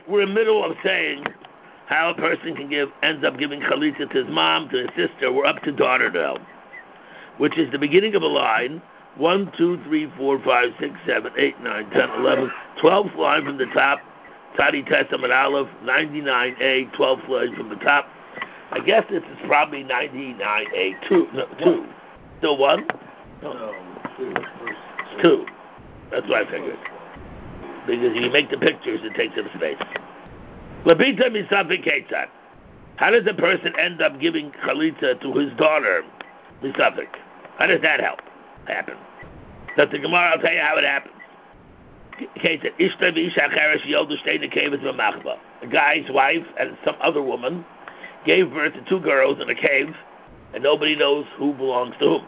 we're in the middle of saying how a person ends up giving chalitza to his mom, to his sister. We're up to daughter now, which is the beginning of a line. 1, 2, 3, 4, 5, 6, 7, 8, 9, 10, 11, 12th line from the top. Tadi Testament Aleph, 99A, 12th line from the top. I guess this is probably 99A, 2. No, 2. Still 1? No, 2. That's what I figured. Because if you make the pictures, it takes up space. Labita Misafik Ketzat. How does a person end up giving chalitza to his daughter, Misafik? How does that happen? That the Gemara, I'll tell you how it happens. Ketzat. Ishta v'isha cherish yodu shtei nekevet v'machba. A guy's wife and some other woman gave birth to 2 girls in a cave, and nobody knows who belongs to whom.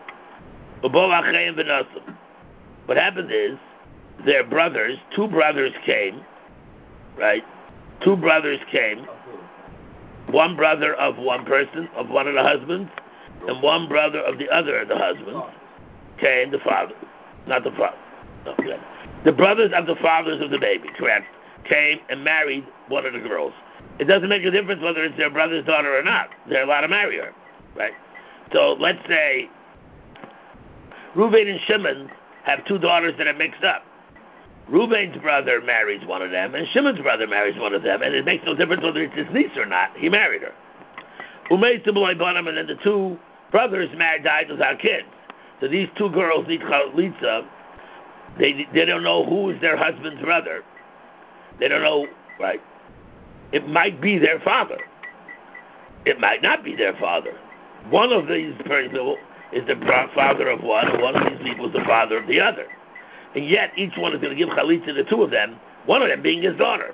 What happened is, their brothers, 2 brothers came, right? 2 brothers came, 1 brother of one person, of one of the husbands, and 1 brother of the other of the husbands, came, the father, not the father, no, okay. The brothers of the fathers of the baby, correct, came and married one of the girls. It doesn't make a difference whether it's their brother's daughter or not. They're allowed to marry her, right? So let's say Reuven and Shimon have 2 daughters that are mixed up. Reuven's brother marries one of them, and Shimon's brother marries one of them, and it makes no difference whether it's his niece or not. He married her. And then the 2 brothers died without kids. So these 2 girls need chalitza. They don't know who is their husband's brother. They don't know, right? It might be their father. It might not be their father. One of these people is the father of one, and one of these people is the father of the other. And yet, each one is going to give chalitza to the 2 of them, one of them being his daughter.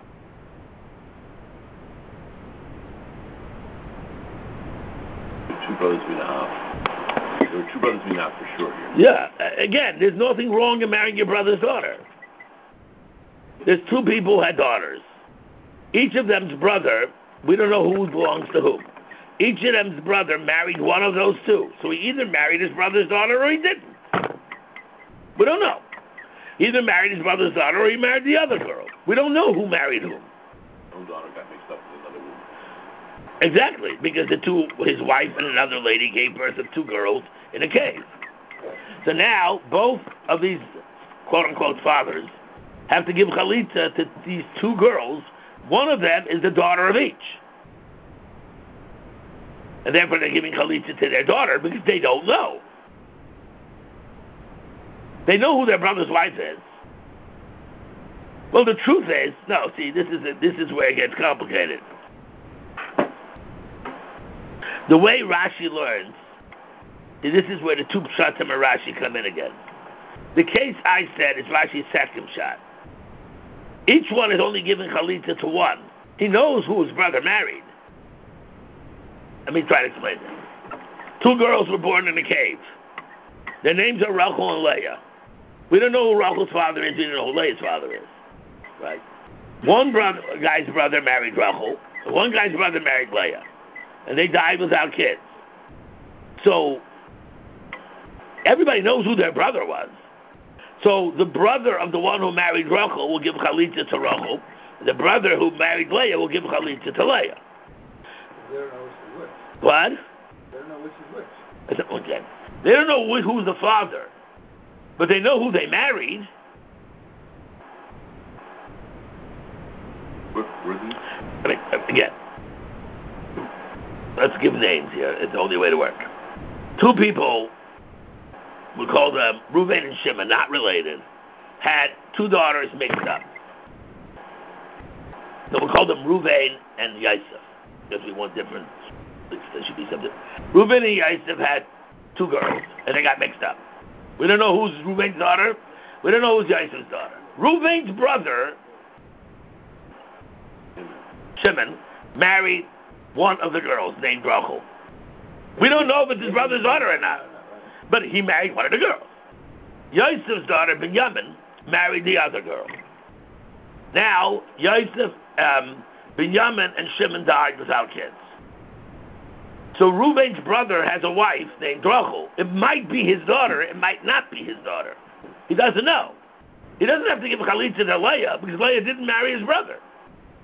Two brothers being half. There were 2 brothers being half for sure here. Yeah, again, there's nothing wrong in marrying your brother's daughter. There's 2 people who had daughters. Each of them's brother, we don't know who belongs to whom. Each of them's brother married one of those 2. So he either married his brother's daughter or he didn't. We don't know. He either married his brother's daughter or he married the other girl. We don't know who married whom. His daughter got mixed up with another woman. Exactly, because his wife and another lady gave birth to 2 girls in a cave. So now, both of these quote-unquote fathers have to give chalitza to these 2 girls. One of them is the daughter of each. And therefore they're giving chalitza to their daughter because they don't know. They know who their brother's wife is. Well, the truth is, this is where it gets complicated. The way Rashi learns, this is where the 2 pshatim of Rashi come in again. The case I said is Rashi's second shot. Each one is only giving chalitza to one. He knows who his brother married. Let me try to explain this. 2 girls were born in a cave. Their names are Rachel and Leah. We don't know who Rachel's father is. We don't know who Leah's father is. Right? One guy's brother married Rachel. And one guy's brother married Leah. And they died without kids. So, everybody knows who their brother was. So, the brother of the one who married Rachel will give chalitza to Rachel. The brother who married Leah will give chalitza to Leah. They don't know which is which. What? They don't know which is which. Okay. They don't know who's the father. But they know who they married. Again, let's give names here. It's the only way to work. 2 people, we call them Reuven and Shimon, not related, had 2 daughters mixed up. So we call them Reuven and Yosef, because we want different. There should be something. Reuven and Yosef had 2 girls, and they got mixed up. We don't know who's Reuven's daughter. We don't know who's Yosef's daughter. Reuven's brother, Shimon, married one of the girls named Rachel. We don't know if it's his brother's daughter or not. But he married one of the girls. Yosef's daughter, Binyamin, married the other girl. Now, Yosef, Binyamin, and Shimon died without kids. So Reuven's brother has a wife named Rachel. It might be his daughter. It might not be his daughter. He doesn't know. He doesn't have to give chalitza to Leah because Leah didn't marry his brother.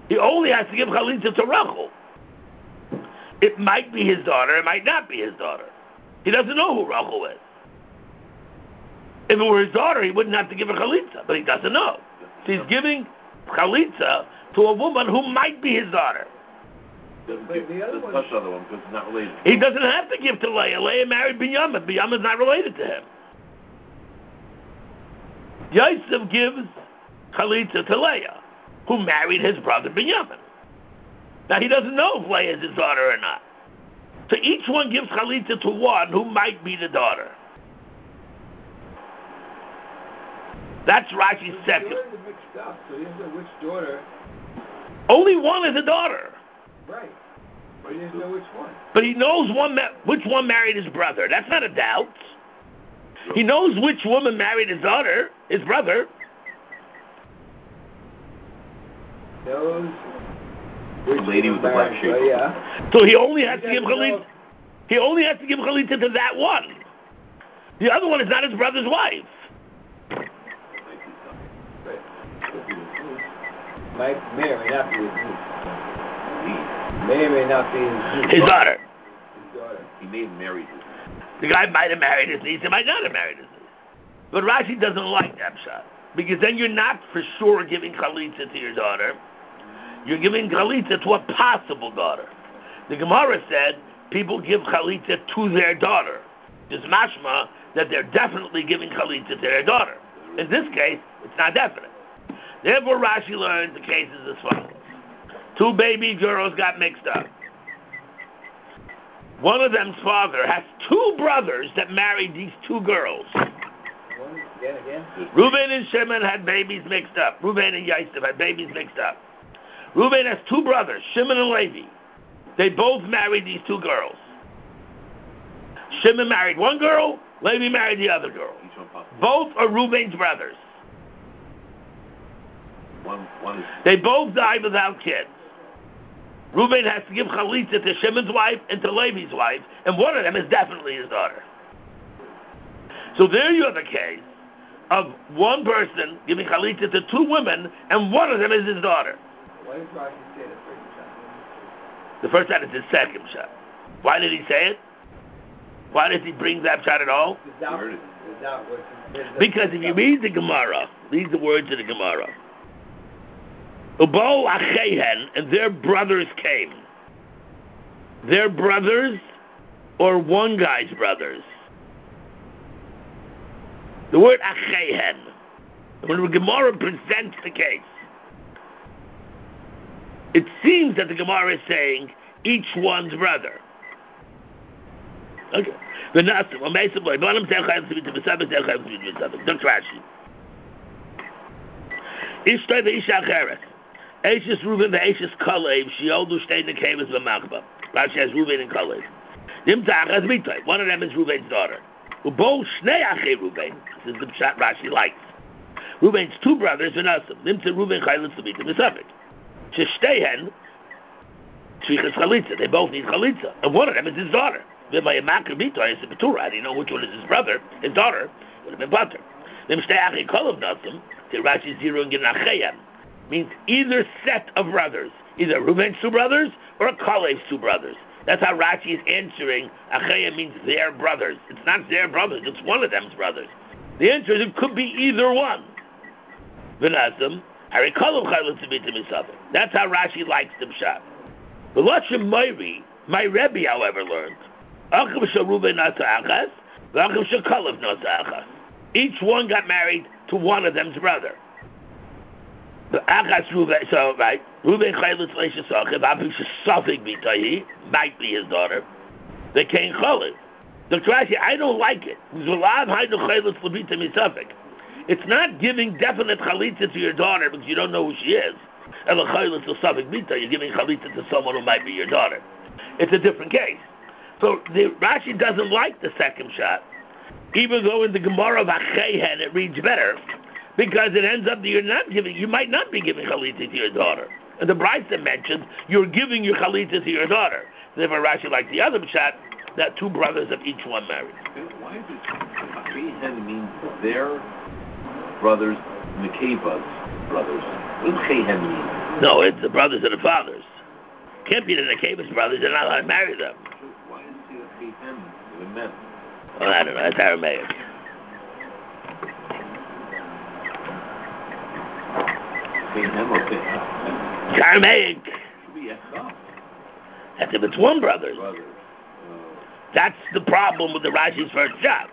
He only has to give chalitza to Rachel. It might be his daughter, it might not be his daughter. He doesn't know who Rachel is. If it were his daughter, he wouldn't have to give her chalitza, but he doesn't know. So he's giving chalitza to a woman who might be his daughter. Doesn't touch the other one because it's not related. He doesn't have to give to Leah. Leah married Binyamin. Binyamin's not related to him. Yosef gives chalitza to Leah, who married his brother Binyamin. Now he doesn't know if Leah is his daughter or not. So each one gives chalitza to one who might be the daughter. That's Rashi's second. The mixed up, so he doesn't know which daughter. Only one is a daughter. Right. But he doesn't know which one. But he knows which one married his brother. That's not a doubt. He knows which woman married his daughter, his brother. Knows which lady with the black shape. Yeah. So he only has to give chalitza. He only has to give chalitza to that one. The other one is not his brother's wife. May or may not be his niece. May or may not be his daughter. His daughter. He may have married his niece. The guy might have married his niece, he might not have married his niece. But Rashi doesn't like that shot. Because then you're not for sure giving chalitza to your daughter. You're giving chalitza to a possible daughter. The Gemara said people give chalitza to their daughter. It's mashma that they're definitely giving chalitza to their daughter. In this case, it's not definite. Therefore, Rashi learns the case is as follows. Two baby girls got mixed up. One of them's father has two brothers that married these two girls. Again. Reuben and Shimon had babies mixed up. Reuben and Yosef had babies mixed up. Reuben has two brothers, Shimon and Levi. They both married these two girls. Shimon married one girl, Levi married the other girl. Both are Reuben's brothers. One is... They both died without kids. Reuben has to give chalitza to Shimon's wife and to Levi's wife, and one of them is definitely his daughter. So there you have a case of one person giving chalitza to two women, and one of them is his daughter. Why does Rashi say the first shot? The first shot is his second shot. Why did he say it? Why did he bring that shot at all? Because if you read the Gemara, read the words of the Gemara. Ubal Achehen, and their brothers came. Their brothers, or one guy's brothers. The word Achehen, when the Gemara presents the case, it seems that the Gemara is saying each one's brother. Okay. That's Rashi. Ishtay ve'isha acheret. Eishes Reuben ve'eishes Kalev, she'oldu shtei nekeves v'machba. Rashi has Reuben and Kalev. One of them is Reuben's daughter. Ubo shnei achei Reuben. This is the shot Rashi likes. Reuben's two brothers v'nasim. Nimtze Reuben chayletz l'bita v'savik. Sheshtehen shvichas chalitza. They both need chalitza, and one of them is his daughter. V'mayamakar bito is the betura. I didn't know which one is his brother. His daughter would have been butter. Nimtze achei Kalev nasim. The Rashi zeroing in achayim means either set of brothers, either Reuben's two brothers or Kalev's two brothers. That's how Rashi is answering. Achayim means their brothers. It's not their brothers, it's one of them's brothers. The answer is it could be either one. V'nasam, Hari Kalev chayletz l'bita v'savik. That's how Rashi likes the pshat. The Lashon Meiri, my Rebbe, however, learned, Achav shel Reuben nasa achas, v'achav shel Kalev nasa achas. Each one got married to one of them's brother. The Achas Reuben, so right, Reuben chayletz le'shasachiv, afiv shesafik b'tahi, might be his daughter. They came Kalev. The Rashi, I don't like it. It's not giving definite chalitza to your daughter because you don't know who she is. You're giving chalitza to someone who might be your daughter. It's a different case. So the Rashi doesn't like the second shot, even though in the Gemara of Achehen it reads better, because it ends up that you might not be giving chalitza to your daughter. And the Brisa mentions you're giving your chalitza to your daughter. Therefore Rashi likes the other shot, that two brothers of each one married. Why does Achehen mean their brothers, Nekeva's brothers? What does Achehen mean? No, it's the brothers and the fathers. Can't be the Nekavis brothers. They're not allowed to marry them. Why is it him, the men? Well, I don't know. That's Aramaic. Him or It's Aramaic. Should be Echad. That's if it's one brother. Brothers. That's the problem with the Rashi's first job.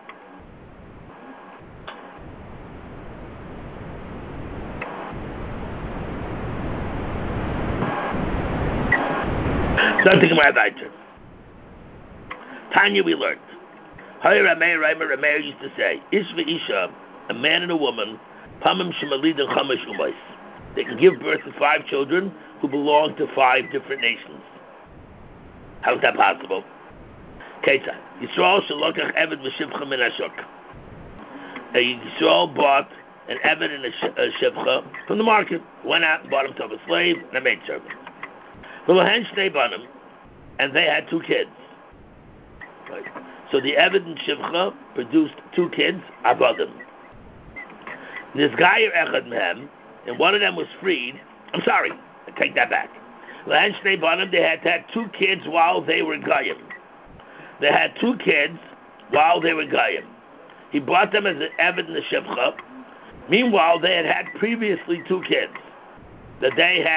Something more about it. Tanya, we learned. Rameir used to say, Ish v'isha, a man and a woman, pamim shemalid and chamash umais. They can give birth to 5 children who belong to 5 different nations. How is that possible? Ketzah. Yisrael shalokach eved v'shivcha min hashuk. Yisrael bought an eved and a shivcha from the market. Went out and bought himself a slave and a maidservant. V'lahen shnei banim, and they had 2 kids. Right. So the eved and shivcha produced 2 kids, avadim. This guy echad mehem, and one of them was freed. I'm sorry, I take that back. Lahan shnei banim, they had to have 2 kids while they were goyim. They had 2 kids while they were goyim. He bought them as an eved and a shivcha. Meanwhile, they had previously 2 kids that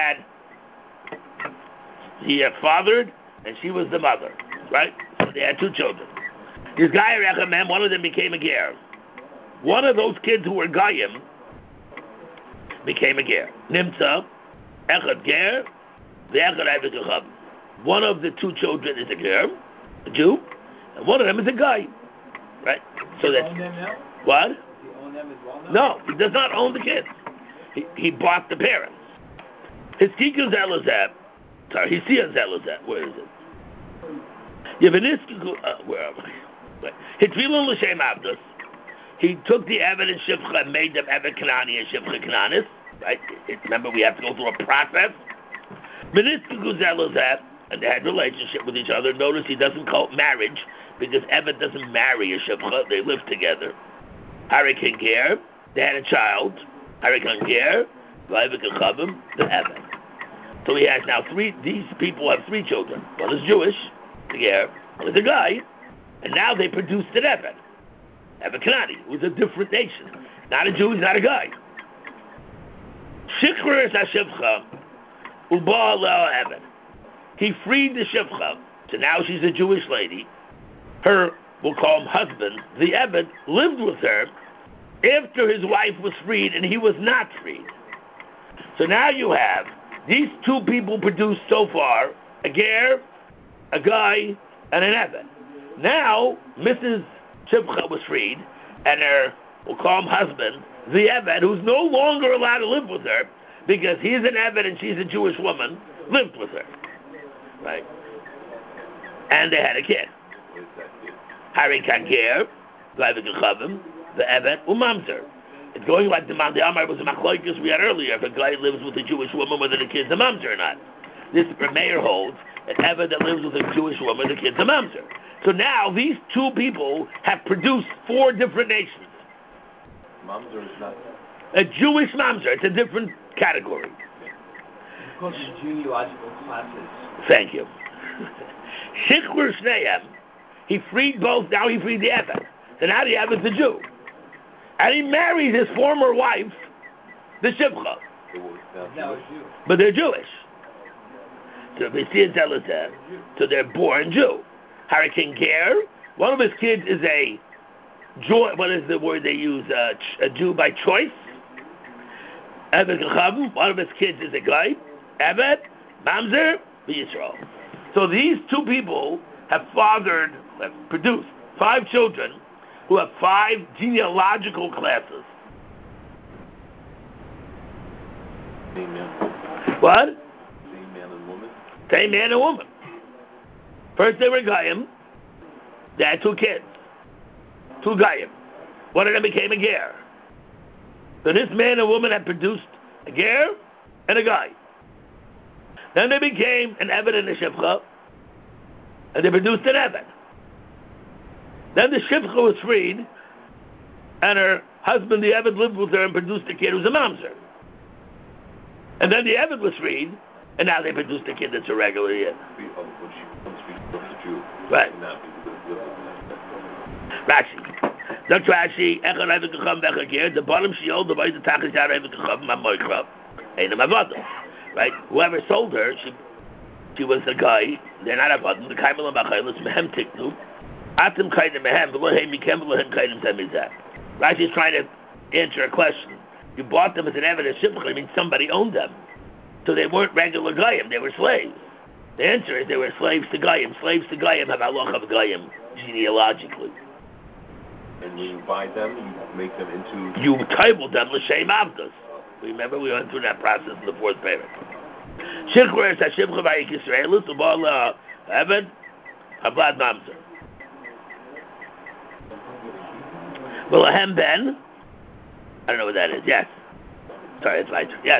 he had fathered, and she was the mother, right? So they had 2 children. This guy Rechamem, one of them became a ger. One of those kids who were goyim became a ger. Nimtza, echad ger, ve'echad eved kacham. One of the 2 children is a ger, a Jew, and one of them is a guy, right? So that's what? Does he own them as well now? No, he does not own the kids. He bought the parents. His tikkun zelazab. Sorry, he sees zelazab. Where is it? Where am I? Hitvilun l'shem avdus. He took the eved and shivcha and made them eved kanani and shivcha kananis. Right? Remember, we have to go through a process. V'niskiku zelazab. And they had a relationship with each other. Notice he doesn't call it marriage, because Eved doesn't marry a Shivcha. They live together. Harikan Ger, they had a child. Harikan Ger, Vaivikan Chavim, the Eved. So he has now 3, these people have 3 children. One is Jewish, the Ger, one is a guy, and now they produced an Eved. Eved Kanani, who's a different nation. Not a Jew, he's not a guy. Shikhr is HaShivcha, Uba Leo Eved. He freed the Shivcha, so now she's a Jewish lady. Her, we'll call him husband, the Eved, lived with her after his wife was freed and he was not freed. So now you have these 2 people produced so far, a ger, a guy, and an Eved. Now, Mrs. Shivcha was freed, and her, we'll call him husband, the Eved, who's no longer allowed to live with her because he's an Eved and she's a Jewish woman, lived with her. Right? And they had a kid. What is that kid? Harikan Ger, Vaivikan Chavim, the Eved, Umamzer. It's going like the Amar was a machlokes we had earlier. If a guy lives with a Jewish woman, whether the kid's a mamzer or not. This Rameir holds an Eved that lives with a Jewish woman, the kid's a mamzer. So now these 2 people have produced 4 different nations. Mamzer is not. A Jewish mamzer, it's a different category. Because of genealogical classes. Thank you. Shikhr Shneim, he freed both, now he freed the Eved. So now the Eved's a Jew. And he married his former wife, the Shivcha. Now a Jew. But they're Jewish. So they see it so they're born Jew. Harikan Ger, one of his kids is a Jew, what is the word they use? A Jew by choice. Eved Kachavim, one of his kids is a guy. Eved, Mamzer, Yisrael. So these 2 people have produced 5 children who have 5 genealogical classes. Same man. What? Same man and woman. Same man and woman. First they were Goyim. They had 2 kids. 2 Goyim. One of them became a ger. So this man and woman had produced a ger and a guy. Then they became an Eved and a Shivcha, and they produced an Eved. Then the Shivcha was freed, and her husband, the Eved, lived with her and produced a kid who's a mamzer. And then the Eved was freed, and now they produced a kid that's a regular Yid. When she becomes free, she becomes a Jew. Right. And now people live with that. Rashi. Dr. Rashi, Echad Eved Kacham Bechagir, the bottom shield, the way the Tachis Yar Eved Kacham, Mamoikrab, Einam Avodim. Right? Whoever sold her, she was the guy, they're not Avodim, the Kaimel Bachaylis, Mehem Tiknu, Atim Kaidim Mehem, Velohem Mikem, Velohem Kaidim Semizah. Rashi's trying to answer a question. You bought them as an evidence, I mean somebody owned them. So they weren't regular Goyim, they were slaves. The answer is they were slaves to Goyim. Slaves to Goyim have halach of Goyim, genealogically. And when you buy them, you make them into... You titled them L'Shem Avdus. Remember, we went through that process in the fourth paragraph. Shikra is Hashivcha Vayik Yisraelis, Ubal Eved, Hablad Mamzer. V'lahem Ben, I don't know what that is, yes. Sorry, it's right. Yes.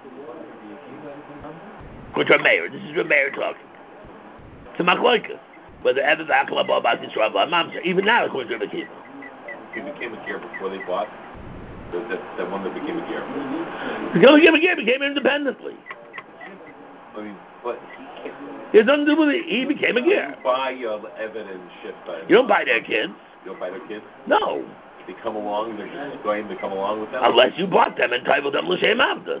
Which are mayor. This is your mayor talking. It's a machloikas. Whether Eved Akla Ba'Bas Yisrael Mamzer. Even now, according to Rabbi Akiva. He became a gear before they bought that one that became a gear. He became independently. I mean, but it has nothing to do with it. He became a gear. You buy Eved and Shif. You don't buy their kids. You don't buy their kids? No. They come along, they're just going to come along with them? Unless you bought them and titled them L'Shem Avdus.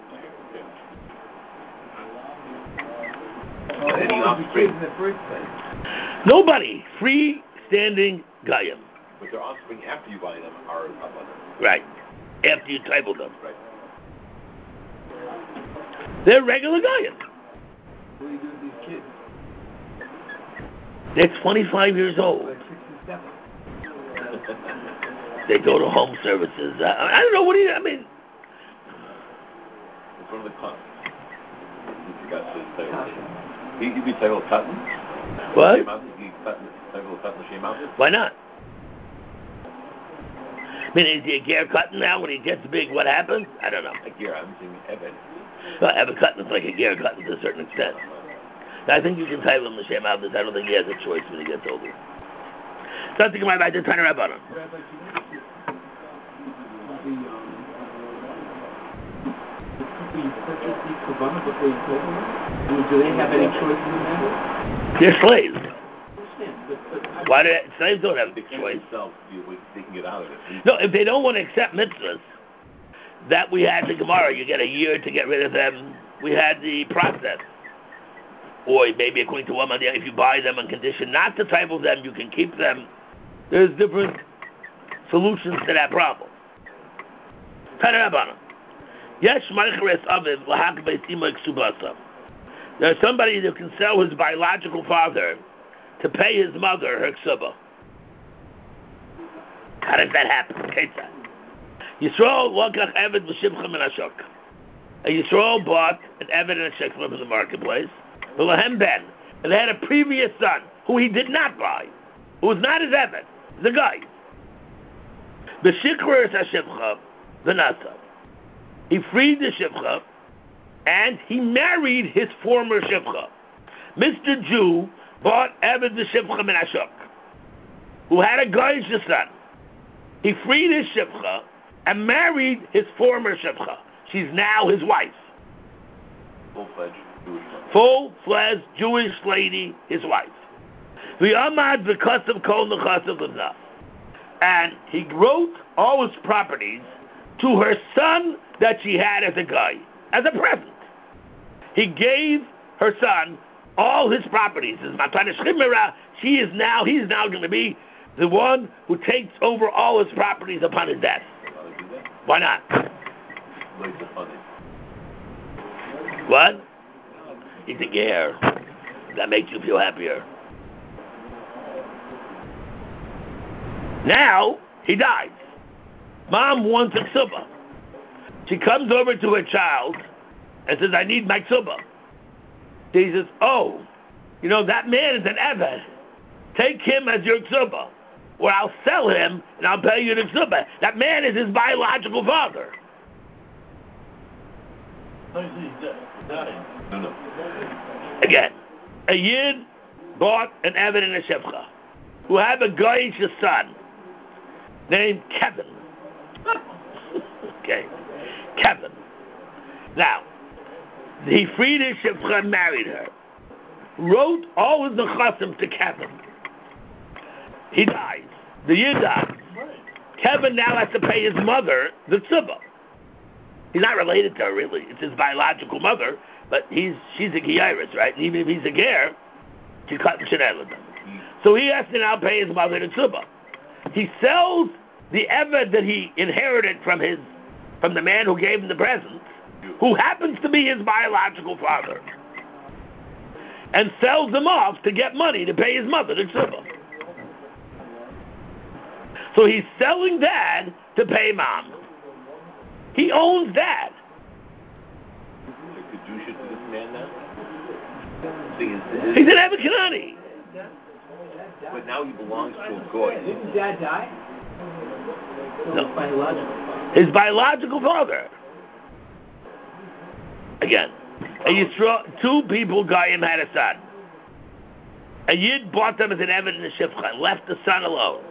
Any offspring? Nobody. Freestanding Goyim. But their offspring after you buy them are abundant. Right. After you titled them. Right. They're regular Goyim. What do you do with these kids? They're 25 years old. Like 67. They go to home services. I don't know. What do you... I mean... It's one of the cotton. You forgot to title. He'd be titled Cotton? What? Why not? I mean, is he a gear cutting now when he gets big? What happens? I don't know. A gear, I'm saying Eved. Well, Eved cutting is like a gear cutting to a certain extent. I think you can title him L'Shem Avdus. I don't think he has a choice when he gets older. Something about right to turn around on him. Before you told them? I mean, do they have any choice in the matter? They're slaves. I understand, Why do slaves don't have a choice? They can get out of it. No, if they don't want to accept mitzvahs, that we had the Gemara, you get a year to get rid of them. We had the process. Or maybe according to one, if you buy them on condition not to title them, you can keep them. There's different solutions to that problem. There's somebody who can sell his biological father to pay his mother her ksuba. How does that happen? Yisrael wakach Eved v'shivcha min hashok. Yisrael bought an Eved and a sheklim in the marketplace. V'lahem ben, and they had a previous son who he did not buy, who was not his Eved, the guy. B'shikra is hashivcha v'nasa. He freed the shivcha, and he married his former shivcha. Mr. Jew bought Eved the shivcha min hashok, who had a goyish son. He freed his shivcha and married his former shivcha. She's now his wife. Full-fledged Jewish lady, his wife. V'amad v'kasav kol nechasav l'vna. And he wrote all his properties to her son that she had as a guy, as a present. He gave her son all his properties. He's now going to be the one who takes over all his properties upon his death. Why not? What? He's a ger. That makes you feel happier. Now, he dies. Mom wants a ksuba. She comes over to her child and says, I need my ksuba. He says, oh, that man is an Eved. Take him as your ksuba, or I'll sell him and I'll pay you the ksuba. That man is his biological father. Again, a Yid bought an Eved and a Shevcha who had a goyish son named Kevin. Okay, Kevin. Now, He freed his shifcha and married her. Wrote all his nechasim to Kevin. He dies. The Yid dies. Kevin now has to pay his mother the tzibah. He's not related to her, really. It's his biological mother, but she's a giyaris, right? And even if he's a ger, she cut and sheneled him. So he has to now pay his mother the tzibah. He sells the eved that he inherited from the man who gave him the presents, who happens to be his biological father, and sells him off to get money to pay his mother the tzibah. So he's selling dad to pay mom. He owns dad. The Kedusha to this man now? He's an Eved Kanani. But now he belongs to a goy. Didn't dad die? No. Biological. His biological father. Again, two people, Goyim, had a son. A Yid bought them as an Eved in the Shifcha and left the son alone.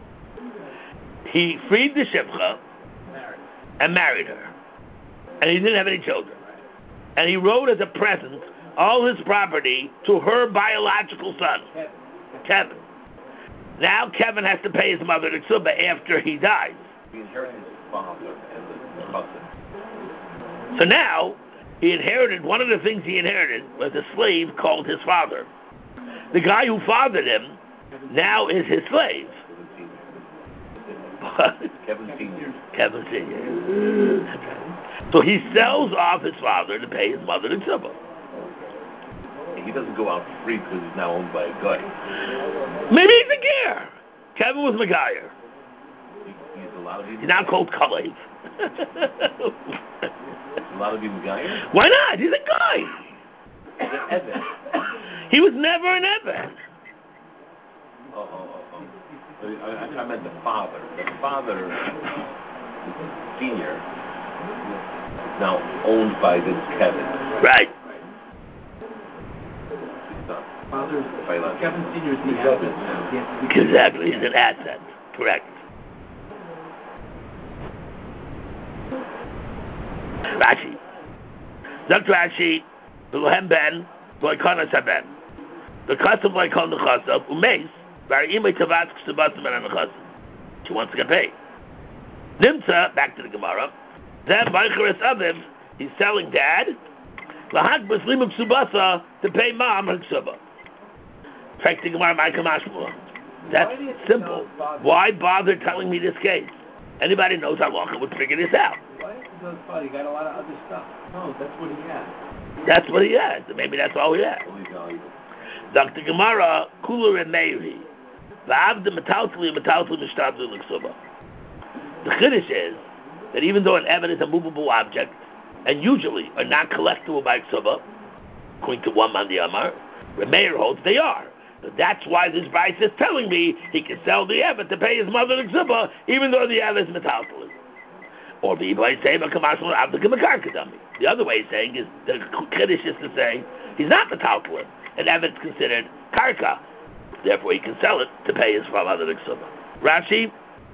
He freed the Shifcha and married her. And he didn't have any children. And he wrote as a present all his property to her biological son, Kevin. Now Kevin has to pay his mother the tzibah after he dies. He inherited his father and the cousin. So now, he inherited, one of the things he inherited was a slave called his father. The guy who fathered him now is his slave. Kevin Sr. Kevin Sr. That's right. So he sells off his father to pay his mother the tzibah. He doesn't go out free because he's now owned by a guy. Maybe he's a ger. Kevin was Megayer. He's allowed to be. He's now called Kalev. He's allowed to be a guy? Why not? He's a guy. He's an Eved. He was never an Eved. Oh. I meant the father. The father, Senior, is now owned by this Kevin. Right. Kevin Senior is the asset now. Exactly. He's an asset. Correct. Rashi. Dr. Rashi, Belohem Ben, Loikonas Haben. The custom Loikon the Chasav, Umeis, Vari'imay Tavatz Ksubasim and Anachasim. She wants to get paid. Nimtza, back to the Gemara. Then Vaycharis Aviv, he's selling dad. Lahak Baslim Ksubasa to pay mom her Ksuba. Fact the Gemara Ma'akamashmua. That's simple. Why bother telling me this case? Anybody knows how long it would figure this out. Why is it funny? He got a lot of other stuff. No, that's what he had. That's what he has. Maybe that's all he has. Only valuable. Dr. Gemara, Kula and Meiri. The Chiddush is that even though an Eved is a movable object, and usually are not collectible by Ksuba, according to one Mandi Amar, Remeir holds they are. So that's why this Bryce is telling me he can sell the Eved to pay his mother the Ksuba, even though the Eved is metaltal. Or the The other way he's saying is the Kiddush is to say he's not metaltal, and Eved is considered karka. Therefore, he can sell it to pay his mother the Ksuba. Rashi.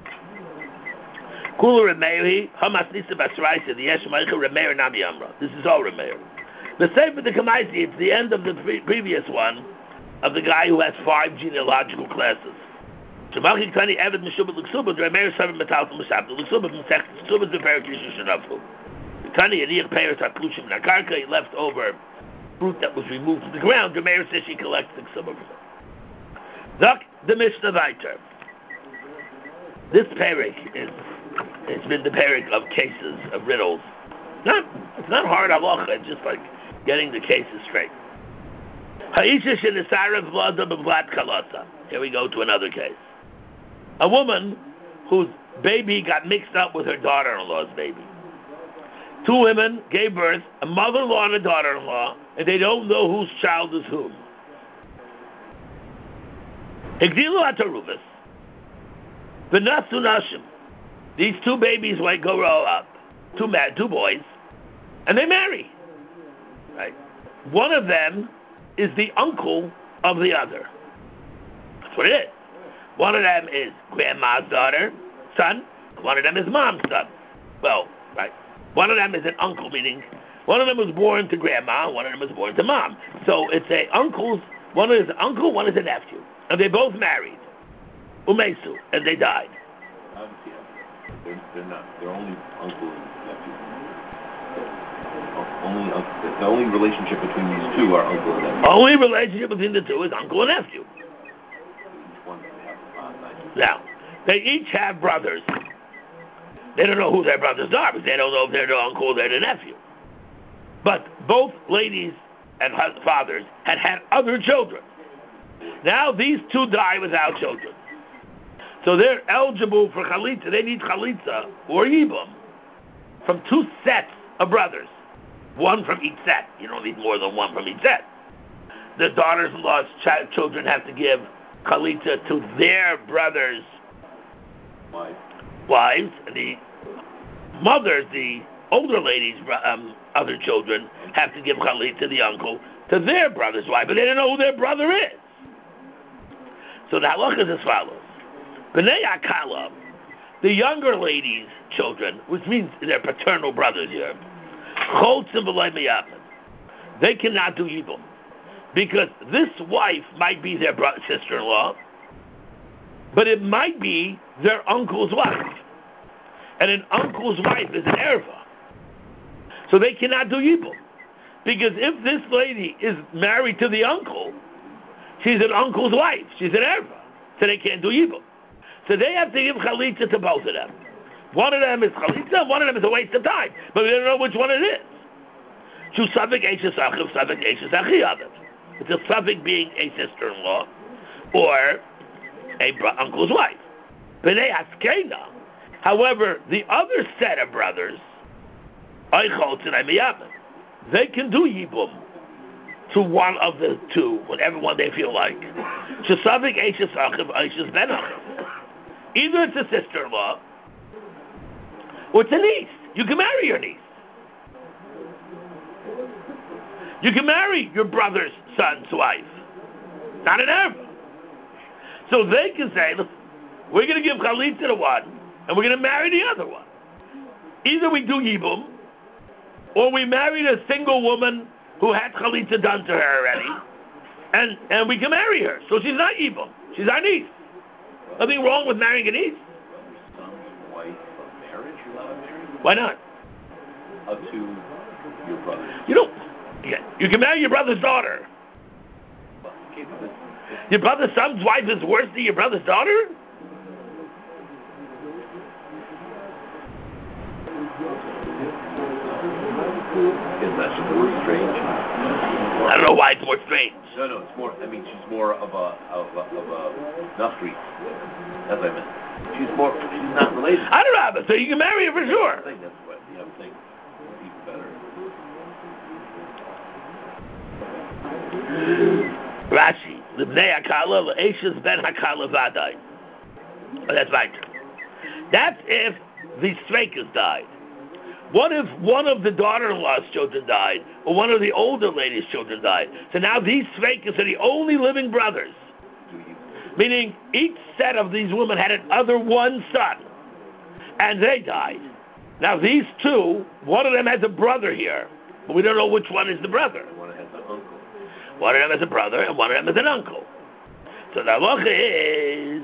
Kula Remeir, Hamas Nisa Basraisa, the Yesh Meicha Remeir Nami Amra. This is all Remeir. The same for the Kamaisi, it's the end of the previous one of the guy who has 5 genealogical classes. Shemachik Tani Eved Meshubat L'Ksuba, the Remeir Seven Metal from Meshabda L'Ksuba, from Sech Ksuba, the Parakisha Shanafu. The Tani Yadiyach Peiris HaKlushim Nakarka, he left over fruit that was removed from the ground. The Remeir says she collects the Ksuba from it. Zak the Mishnah Vayter. This Perik it's been the Perik of cases, of riddles. It's not hard halacha, it's just like getting the cases straight. Here we go to another case. A woman whose baby got mixed up with her daughter-in-law's baby. 2 women gave birth, a mother-in-law and a daughter-in-law, and they don't know whose child is whom. Higdilu Ataruvas. V'nasu Nashim. These 2 babies might grow up, 2 boys, and they marry. Right? One of them is the uncle of the other. That's what it is. One of them is grandma's son. One of them is mom's son. Well, right. One of them is an uncle, meaning One of them was born to grandma, one of them was born to mom. So it's a uncle's, one is an uncle, one is a nephew. And they both married. Umesu, and they died. Obviously, they're not. They're only uncle and nephew. The only relationship between these two are uncle and nephew. Only relationship between the two is uncle and nephew. Each one have Now, they each have brothers. They don't know who their brothers are, because they don't know if they're their uncle or they're their nephew. But both ladies and fathers had other children. Now these two die without children. So they're eligible for chalitza. They need chalitza or yibum from two sets of brothers. One from each set. You don't need more than one from each set. The daughters-in-law's children have to give chalitza to their brothers' wives. And the mothers, the older ladies' other children, have to give chalitza to the uncle, to their brother's wife. But they don't know who their brother is. So the halacha is as follows. B'nei Akala, the younger ladies' children, which means their paternal brothers here, they cannot do yibum, because this wife might be their sister-in-law, but it might be their uncle's wife, and an uncle's wife is an erva, so they cannot do yibum, because if this lady is married to the uncle, she's an uncle's wife, she's an erva, so they can't do yibum. So they have to give chalitza to both of them. One of them is chalitza, one of them is a waste of time. But we don't know which one it is. It's a suffix being a sister-in-law or a uncle's wife. However, the other set of brothers, they can do yibum to one of the two, whatever one they feel like. Either it's a sister-in-law or it's a niece. You can marry your niece. You can marry your brother's son's wife. Not an erva. So they can say, look, we're going to give chalitza to one, and we're going to marry the other one. Either we do yibum, or we married a single woman who had chalitza done to her already, and we can marry her. So she's not yibum. She's our niece. Nothing wrong with marrying a niece. Your son's wife from marriage, you're allowed to marry? Why not? Up to your brother. You can marry your brother's daughter. Well, you can't do this. Your brother's son's wife is worse than your brother's daughter? Isn't that just more strange? I don't know why it's more strange. No, it's more. I mean, she's more of a nafri, as I meant. She's not related. I don't know, so you can marry her for sure. I think that's what the other thing is even better. Rashi, Libnei Akala, L'Eishes Ben Hakala Vadai. That's right. That's if the Sveikas died. What if one of the daughter-in-law's children died, or one of the older lady's children died? So now these Sveikas are the only living brothers. Meaning each set of these women had another one son, and they died. Now these two, one of them has a brother here, but we don't know which one is the brother. One has an uncle. One of them is a brother, and one of them is an uncle. So the halacha is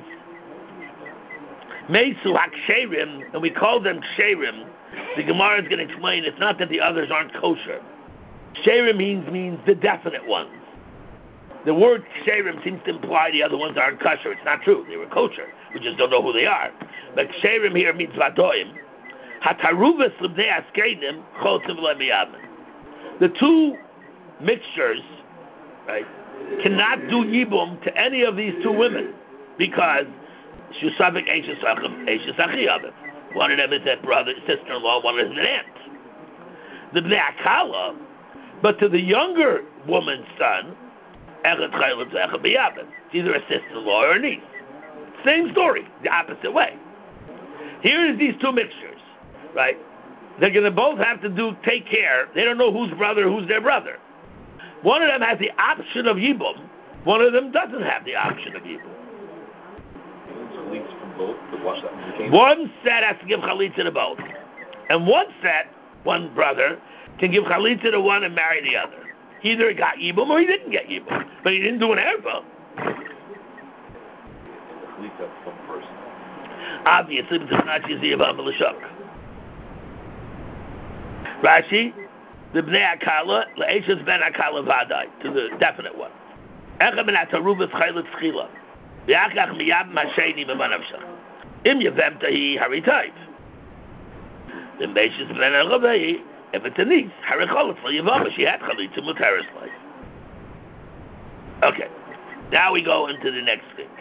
Mesu HaKsherim, and we call them Ksherim. The Gemara is going to explain it's not that the others aren't kosher. Ksherim means the definite ones. The word Ksherim seems to imply the other ones aren't kosher. It's not true. They were kosher. We just don't know who they are. But Ksherim here means Vadoim. Hataruvas Libnei Askenim Chotzim Lemiyamin. The two mixtures, right, cannot do yibum to any of these two women because Shusavik Eishes Achiyavim. One of them is a brother, sister-in-law, one is an aunt. The Bnei Akala, but to the younger woman's son, it's either a sister-in-law or a niece. Same story, the opposite way. Here is these two mixtures, right? They're going to both have to take care. They don't know who's their brother. One of them has the option of yibum. One of them doesn't have the option of yibum. From both, one set has to give chalitza to both, and one brother can give chalitza to one and marry the other. Either he got yibum or he didn't get yibum, but he didn't do an erba. Chalitza of some person. Obviously, because it's not Yiziyah L'Shuk. Rashi, the Bnei Akala, L'Eishes Ben Akala Vadai, to the definite one. Echem Ben Ataruvas Chaylet Schila. V'achach miyab masheni b'manavshach. Im yavem tahi haritayv. Im Beishes Ben Alavei, if it's a niece, haricholet l'yavam, she had chalitza muteris life. Okay, now we go into the next thing.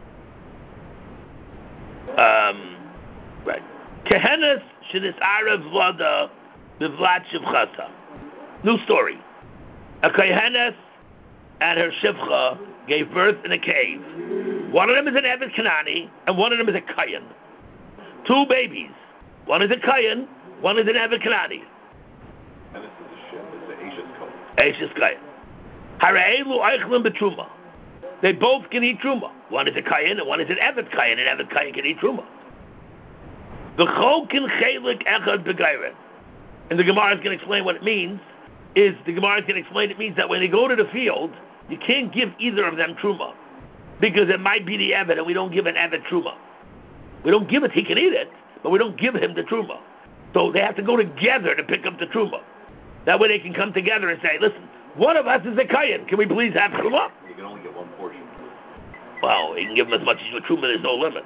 Right. Kehenes shedis arav v'lada b'vlat shivchasa. New story. A kehenes and her shivcha gave birth in a cave. One of them is an Evet Kanani, and one of them is a Kayan. Two babies. One is a Kayan, one is an Evet Kanani. And this is a ship. It's an Ashes coat. Ashes Kayan. Hara'elu Eichlim B'Truma. They both can eat Truma. One is a Kayan, and one is an Evet Kayan, and Evet Kayan can eat Truma. V'chol kin chelik echad b'gayren. And the Gemara is going to explain what it means. It means that when they go to the field, you can't give either of them Truma. Because it might be the Evet, and we don't give an Evet Truma. We don't give it, he can eat it, but we don't give him the Truma. So they have to go together to pick up the Truma. That way they can come together and say, listen, one of us is a Kayan, can we please have Truma? You can only get one portion. Well, you can give him as much as you want Truma, there's no limit.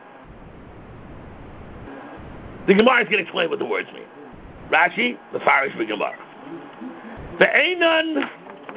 The Gemara is going to explain what the words mean. Rashi, the Farish Gemara. Ve'einan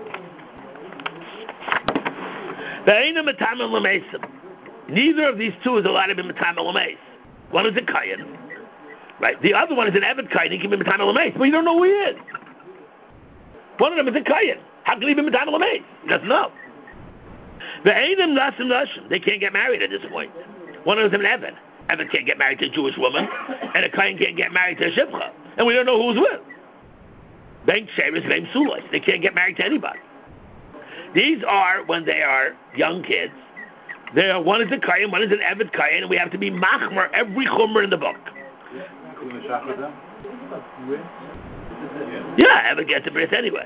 Metamel L'Meisim. Neither of these two is allowed to be Metamel L'Meis. One is a Kayan, right? The other one is an Evet Kayan. He can be Metamel L'Meis, but you don't know who he is. One of them is a Kayan. How can he be Metamel L'Meis? He doesn't know. Ve'einim Nasim Nashim. They can't get married at this point. One of them is an Evet. Evet can't get married to a Jewish woman, and a Kayan can't get married to a Shivcha, and we don't know who's with. Bank Sheris, Bank Sulas. They can't get married to anybody. These are when they are young kids. One is a Kayan, one is an Evet Kayan, and we have to be machmer every chumrah in the book. Yeah, Evet gets a bris anyway.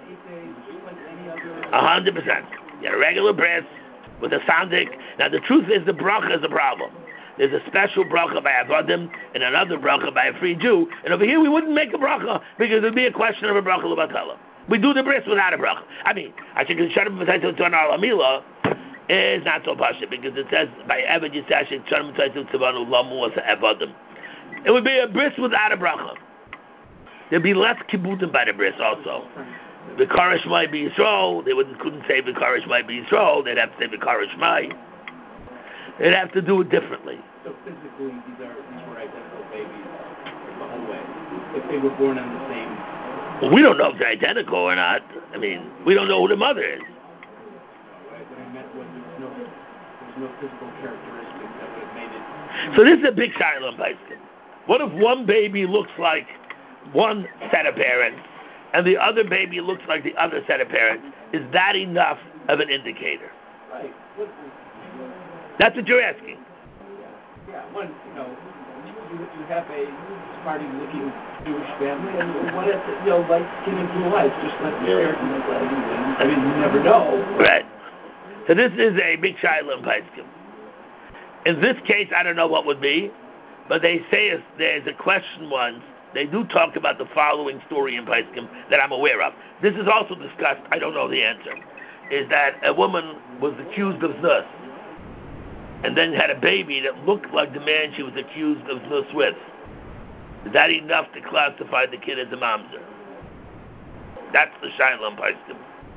100%. You get a regular bris with a sandik. Now the truth is the bracha is a problem. There's a special bracha by Avadim and another bracha by a free Jew. And over here we wouldn't make a bracha because it would be a question of a bracha l'batala. We do the bris without a bracha. I mean, I think Sharm B'Taytu Tzvan Alamila is not so pashut because it says by Evad Yisashik Sharm B'Taytu Tzvan Ulamu was Avadim. It would be a bris without a bracha. There'd be less kibutim by the bris also. The Karish might be Yisrael. They couldn't say the Karish might be Yisrael. They'd have to say the Karish might. They'd have to do it differently. So physically, these were identical babies the whole way. If they were born on the same. Well, we don't know if they're identical or not. I mean, we don't know who the mother is. What I meant was there was no physical characteristics that would have made it. So this is a big Shiloh Paiskim. What if one baby looks like one set of parents and the other baby looks like the other set of parents? Is that enough of an indicator? Right. That's what you're asking. Yeah, one, you have a Sephardi-looking Jewish family, and one has, light skin and blue eyes, just like the parents. I mean, you never know. Right. So this is a big Shiloh Paiskim. In this case, I don't know what would be, but they say there's a question once. They do talk about the following story in Paiskim that I'm aware of. This is also discussed, I don't know the answer, is that a woman was accused of znus, and then had a baby that looked like the man she was accused of znus with. Is that enough to classify the kid as a mamzer? That's the Shiloh Paiskim.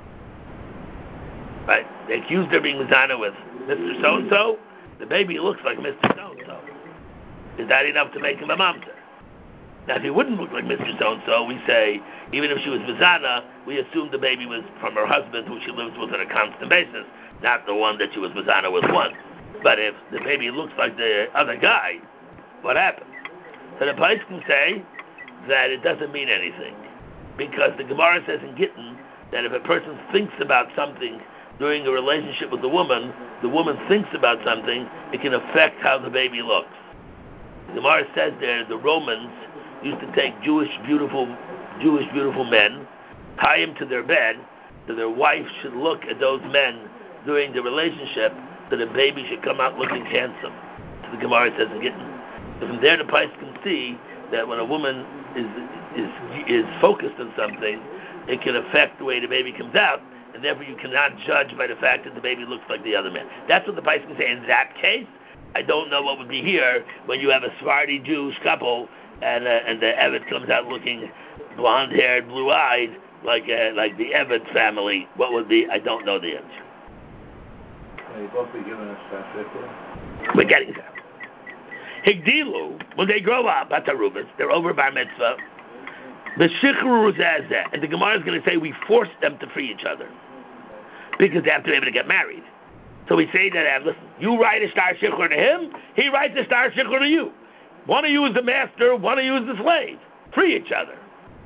Right? They accused her of being Mizana with Mr. So-and-so. The baby looks like Mr. So-and-so. Is that enough to make him a mamzer? Now, if he wouldn't look like Mr. So-and-so, we say, even if she was Mizana, we assume the baby was from her husband, who she lives with on a constant basis, not the one that she was Mizana with once. But if the baby looks like the other guy, what happens? So the Pais can say that it doesn't mean anything. Because the Gemara says in Gittin that if a person thinks about something during a relationship with the woman thinks about something, it can affect how the baby looks. The Gemara says there the Romans used to take Jewish beautiful Jewish beautiful men, tie him to their bed, so their wife should look at those men during the relationship, so the baby should come out looking handsome. So the Gemara says in Gittin. So from there the Pais can see that when a woman is focused on something, it can affect the way the baby comes out, and therefore you cannot judge by the fact that the baby looks like the other man. That's what the Pais can say. In that case, I don't know what would be here when you have a Sephardi Jewish couple and the Evet comes out looking blonde-haired, blue-eyed, like the Evet family. What would be? I don't know the answer. You've also given us that. We're getting there. Higdilu, when they grow up, Batarubas, they're over bar mitzvah. The shichru zeh, and the Gemara is going to say we force them to free each other because they have to be able to get married. So we say to them, listen, you write a star shichur to him, he writes a star shichur to you. One of you is the master, one of you is the slave. Free each other.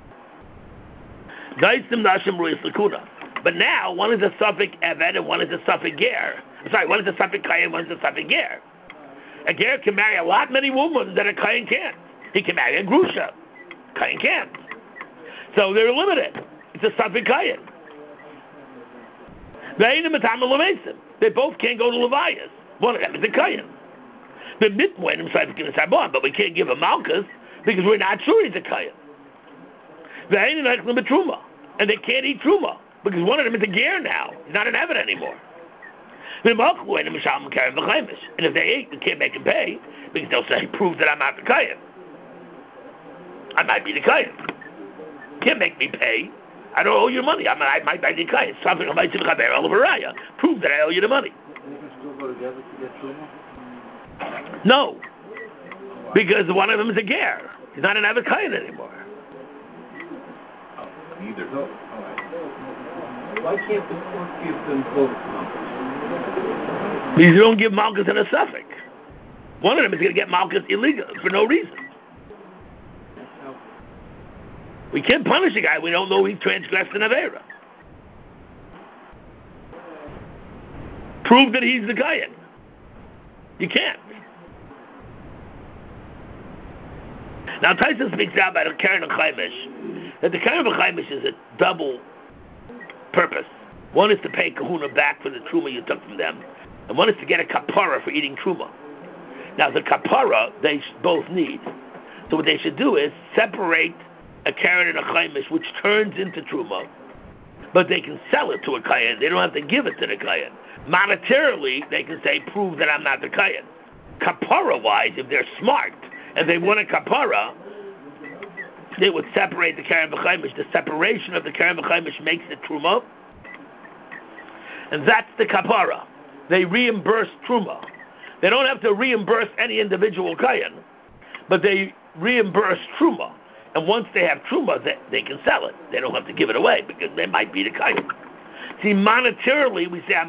But now, one is a suffix eved and one is a suffix ger. Sorry, one is a suffix kayin, one is a suffix ger. A ger can marry a lot many women that a kayin can't. He can marry a grusha. Kayin can't. So they're limited. It's a suffix kayin. They both can't go to Levias. One of them is a kayin. The mitmoin himself can say, but we can't give a malchus because we're not sure he's a kayin. And they can't eat truma because one of them is a ger now. He's not an eved anymore. And if they eat, we can't make him pay because they'll say, prove that I'm not the kayin. I might be the kayin. Can't make me pay. I don't owe you money. I might be the kayin. Prove that I owe you the money. You can still go together to get truma? No, because one of them is a ger. He's not an eved kayin anymore. Neither. No. Why can't the court give them both malchus? Because you don't give malchus in a suffix. One of them is going to get malchus illegal for no reason. We can't punish a guy we don't know he transgressed an avera. Prove that he's the kayin. You can't. Now Tyson speaks out about the Karen of Chaimish, that the Karen of Chaimish is a double purpose. One is to pay kahuna back for the truma you took from them, and one is to get a kapara for eating truma. Now the kapara, they both need. So what they should do is separate a Karen and a Chaimish, which turns into truma, but they can sell it to a kayin. They don't have to give it to the kayin. Monetarily, they can say, prove that I'm not the kayin. Kapara-wise, if they're smart, and they want a kapara, they would separate the Karen B'chaimish. The separation of the Karen B'chaimish makes it truma, and that's the kapara. They reimburse truma. They don't have to reimburse any individual kayin, but they reimburse truma. And once they have truma, they can sell it. They don't have to give it away because they might be the kayin. See, monetarily, we say,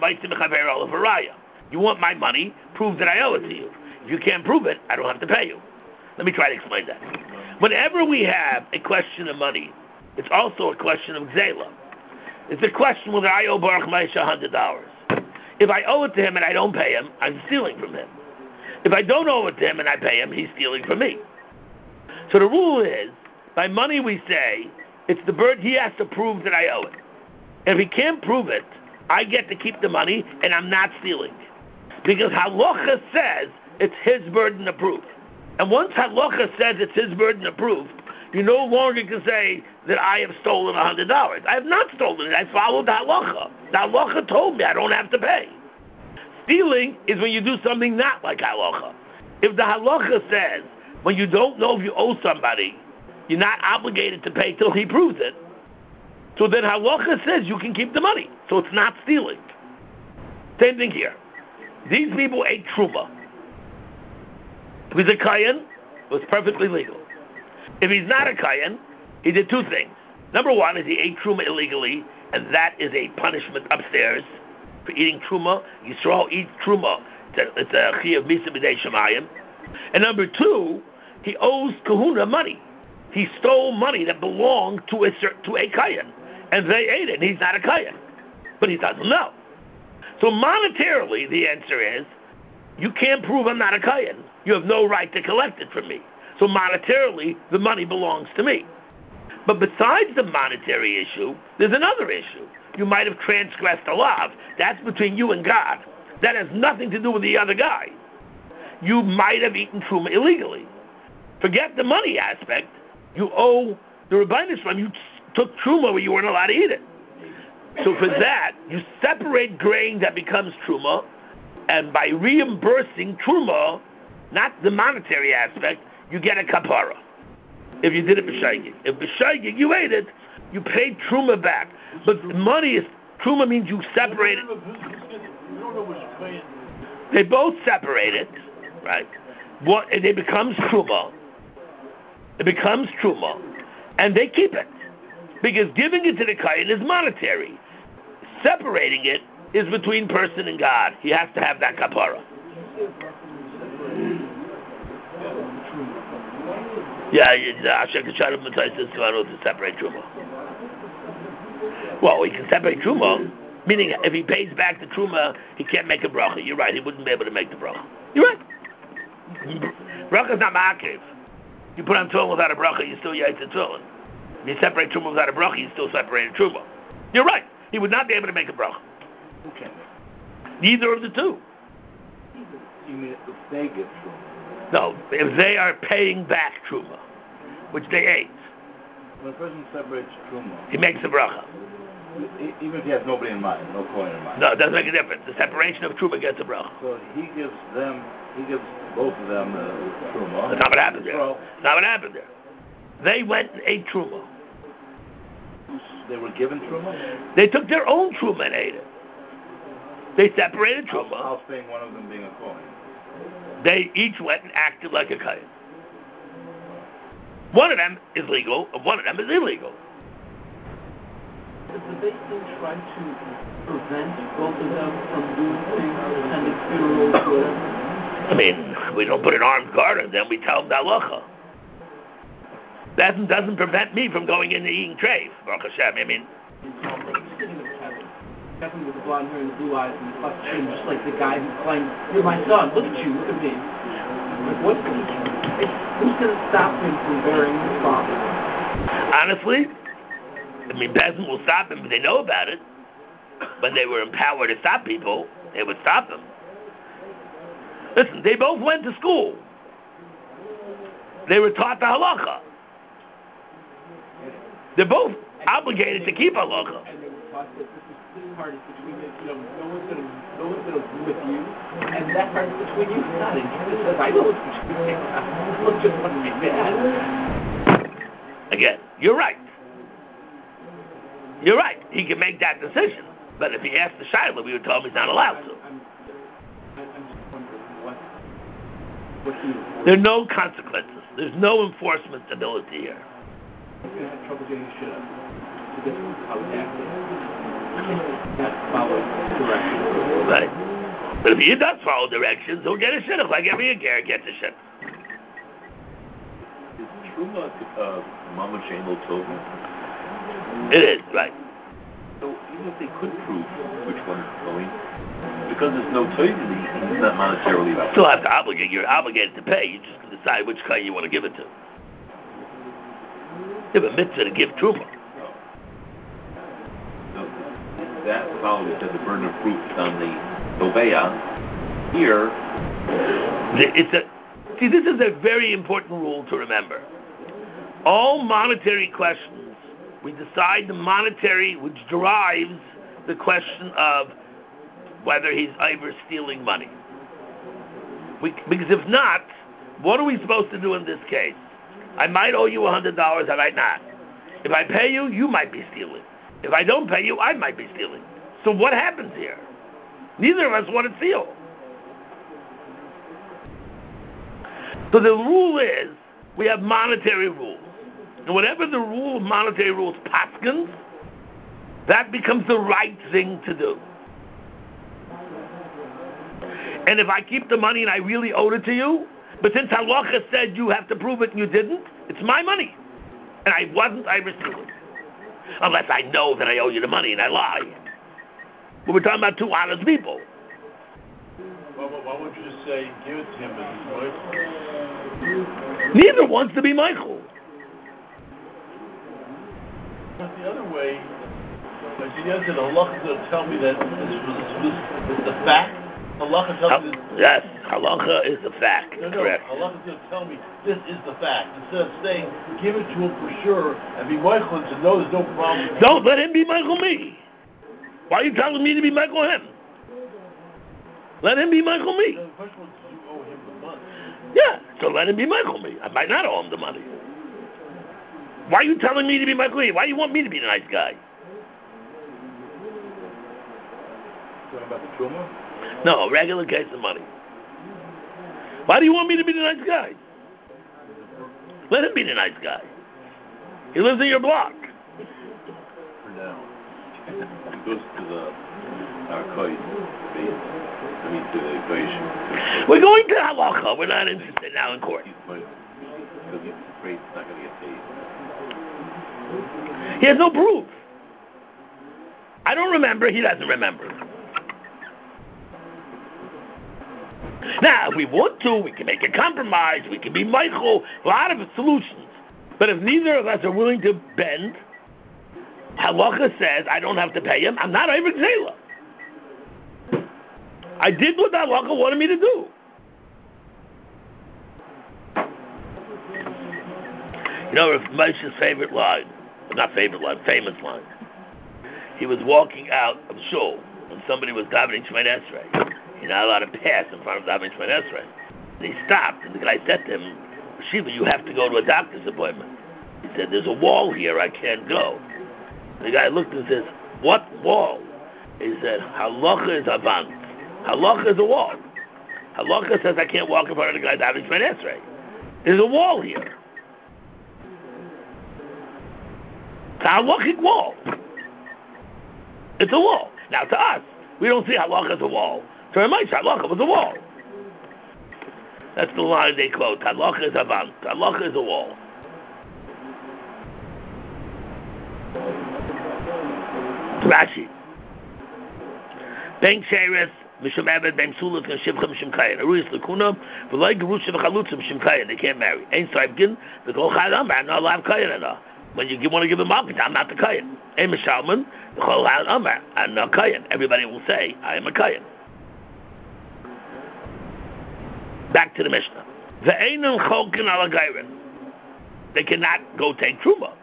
you want my money, prove that I owe it to you. If you can't prove it, I don't have to pay you. Let me try to explain that. Whenever we have a question of money, it's also a question of gzela. It's a question whether I owe Baruch Maisha $100. If I owe it to him and I don't pay him, I'm stealing from him. If I don't owe it to him and I pay him, he's stealing from me. So the rule is, by money we say, it's the bird, he has to prove that I owe it. If he can't prove it, I get to keep the money and I'm not stealing. Because halacha says it's his burden to prove. And once halacha says it's his burden to prove, you no longer can say that I have stolen $100. I have not stolen it. I followed the halacha. The halacha told me I don't have to pay. Stealing is when you do something not like halacha. If the halacha says when you don't know if you owe somebody, you're not obligated to pay till he proves it, so then halacha says you can keep the money. So it's not stealing. Same thing here. These people ate truma. If he's a kayin, it was perfectly legal. If he's not a kayin, he did two things. Number one is he ate truma illegally, and that is a punishment upstairs for eating truma. Yisrael eat truma. It's a chi of misa b'dei shemayim. And number two, he owes kahuna money. He stole money that belonged to a kayin, and they ate it, and he's not a kayin. But he doesn't know. So monetarily, the answer is, you can't prove I'm not a kayin. You have no right to collect it from me. So monetarily, the money belongs to me. But besides the monetary issue, there's another issue. You might have transgressed the law. That's between you and God. That has nothing to do with the other guy. You might have eaten truma illegally. Forget the money aspect. You owe the Rabbanus from you took truma where you weren't allowed to eat it. So for that, you separate grain that becomes truma, and by reimbursing truma, not the monetary aspect, you get a kapara. If you did it b'shaygig. If b'shaygig you ate it, you paid truma back. But money is, truma means you separate it. They both separate it, right? It becomes truma. It becomes truma, and they keep it. Because giving it to the kohen is monetary. Separating it is between person and God. He has to have that kapara. Yeah, to separate truma. Well, he can separate truma, meaning if he pays back the truma, he can't make a bracha. You're right, he wouldn't be able to make the bracha. You're right. Bracha is not ma'akev. You put on tefillin without a bracha, you still yaitz the tefillin. If you separate truma without a bracha, you still separate truma. You're right. He would not be able to make a bracha. Okay. Neither of the two. You mean if they give truma? No, if they are paying back truma, which they ate. When a person separates truma, He makes a bracha. even if he has nobody in mind, no coin in mind. No, it doesn't make a difference. The separation of truma gets a bracha. So he gives both of them truma. That's not what happened there. That's not what happened there. They went and ate truma. They were given truma? They took their own truma and ate it. They separated truma. House being one of them being a coin. They each went and acted like a kohen. One of them is legal, and one of them is illegal. Does the Beit Din try to prevent both of them from doing things, attending funerals, whatever? I mean, we don't put an armed guard on them. We tell them the halacha. That doesn't prevent me from going in and eating treif. Baruch Hashem. I mean, Kevin with the blonde hair and the blue eyes and the cleft chin, just like the guy who claimed, "You're my son. Look at you. Look at me." Like, who's going to stop him from burying his father? Honestly, I mean, peasant will stop them if they know about it. When they were empowered to stop people, they would stop them. Listen, they both went to school. They were taught the halacha. They're both obligated to keep halacha. And they were taught that this part is between you. No one's going to be with you, and that part is between you and God. And Jesus says, "I know what's between you and God. Look, just want to be bad." Again, you're right. You're right. He can make that decision, but if he asked the Shiloh, we would tell him he's not allowed to. I'm just wondering what there are no consequences. There's no enforcement ability here. He's going to have trouble getting shit up. So this is how he acted. That follows directions. Right. But if he does follow directions, he'll get a shidduch like every Agar gets a shidduch. Is truma mama she'eno tohu? It is, right. So even if they could prove which one is going, because there's no tohu, he's not monetarily You still have to obligate. You're obligated to pay. You just can decide which kind you want to give it to. You have a mitzvah to give truma. That follows that the burden of proof is on the Tobeya. Here, see, this is a very important rule to remember. All monetary questions, we decide the monetary, which derives the question of whether he's ever stealing money. Because if not, what are we supposed to do in this case? I might owe you $100, I might not. If I pay you, you might be stealing. If I don't pay you, I might be stealing. So what happens here? Neither of us want to steal. So the rule is, we have monetary rules. And whatever the rule of monetary rules paskins, that becomes the right thing to do. And if I keep the money and I really owed it to you, but since halacha said you have to prove it and you didn't, it's my money. And I received it. Unless I know that I owe you the money and I lie. But we're talking about two honest people. Why would you just say, give it to him as his wife? Neither wants to be Michael. But the other way, like the other said, Allah is going to tell me that this is the fact. Allah tells me this. Yes, halacha is the fact. No, correct. Allah is going to tell me this is the fact. Instead of saying, give it to him for sure and be Michael and no, there's no problem. Don't let him be Michael me. Why are you telling me to be Michael him? Let him be Michael me. The first one is you owe him the money. Yeah, so let him be Michael me. I might not owe him the money. Why are you telling me to be Michael me? Why do you want me to be the nice guy? Talking about the Truma? No, a regular case of money. Why do you want me to be the nice guy? Let him be the nice guy. He lives in your block. For now. He goes to the Arkoid. To the equation. We're going to halacha. We're not interested now in court. He's afraid it's not going to get paid. He has no proof. I don't remember. He doesn't remember. Now, if we want to, we can make a compromise. We can be Michael. A lot of solutions. But if neither of us are willing to bend, halacha says I don't have to pay him. I'm not Ivrik Zela. I did what halacha wanted me to do. You know, if Moshe's favorite line, not favorite line, famous line. He was walking out of shul when somebody was davening Shemini Esrei. You're not allowed to pass in front of davening Shemini Esrei. And he stopped, and the guy said to him, Shiva, you have to go to a doctor's appointment. He said, there's a wall here, I can't go. And the guy looked and says, what wall? He said, halacha is avant. Halacha is a wall. Halacha says I can't walk in front of the guy davening Shemini Esrei. There's a wall here. It's a halachic wall. It's a wall. Now to us, we don't see halacha as a wall. To Ramay, halacha was a wall. That's the line they quote. Halacha is avant. Halacha is a wall. Rashi. Ben Sheres, Mishum Eved, Ben Sulat, and Shivcha Mishum Kayan. Aruyas Lakuna, V'lai Gerusha V'chalutza Mishum Kayan. They can't marry. Ein Saibgin, V'kol Chad Amar, I'm not allowed Kayan enough. When you want to give a malchus, I'm not the Kayan. Ein Mishalman, V'kol Chad Amar, I'm not Kayan. Everybody will say, I am a Kayan. Back to the Mishnah. Ve'enon Cholkin Ala Gairin. They cannot go take Truma.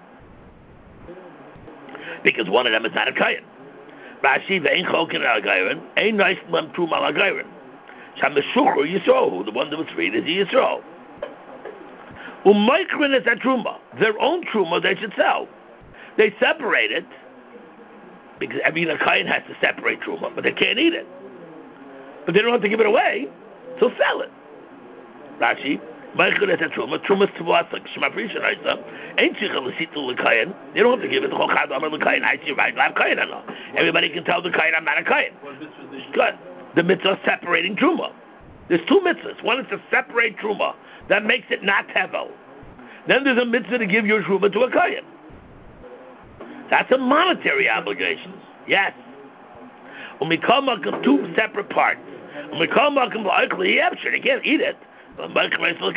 Because one of them is not a Kayan. Rashi ve'ein Cholkin Ala Gairin, ein nice lam Truma Ala Gairin. Shameshuchur Yisroel, the one that was freed is Yisroel. Umaykrin is a Truma. Their own Truma they should sell. They separate it, because every Kayan has to separate Truma, but they can't eat it. But they don't have to give it away, so sell it. Rashi, Michael is a Truma. Truma's Tavas, like Shema Prisha, ain't Chichel Lesitu Lekayan. They don't have to give it to Chochad Amar Lekayan. I see right, I'm Kayan. Everybody can tell the Kayan I'm not a Kayan. Good. The mitzvah separating Truma. There's two mitzvahs. One is to separate Truma. That makes it not Tevel. Then there's a mitzvah to give your Truma to a Kayan. That's a monetary obligation. Yes. When we come two separate parts. When we come they can't eat it. The Kohen has to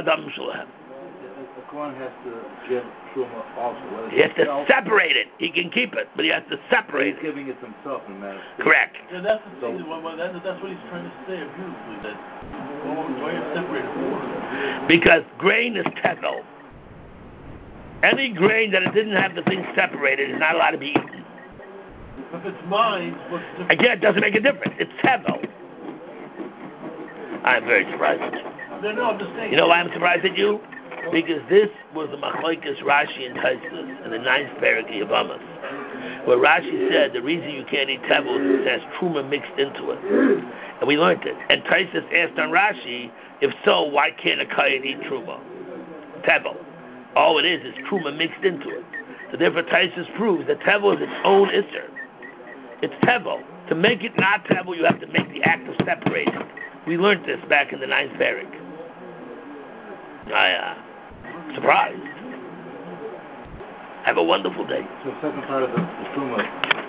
give Truma also. He has to separate it. He can keep it, but he has to separate He's giving it to himself in matter. Correct. Yeah, that's the thing. That's what he's trying to say beautifully. That why you separate it for? Because grain is tevel. Any grain that it didn't have the thing separated is not allowed to be eaten. If it's mine, what's different? Again, it doesn't make a difference. It's tevel. I'm very surprised at you. No, I'm just saying. You know why I'm surprised at you? Because this was the Machlokes Rashi and Tosfos in the 9th parak of Yevamos, where Rashi said the reason you can't eat tevel is it has truma mixed into it, and we learned it. And Tosfos asked on Rashi, if so, why can't a kayan eat truma? Tevel. All it is truma mixed into it. So therefore, Tosfos proves that tevel is its own isser. It's tevel. To make it not tevel, you have to make the act of separating. We learned this back in the 9th parak. Surprised. Have a wonderful day. So the second part of the Truma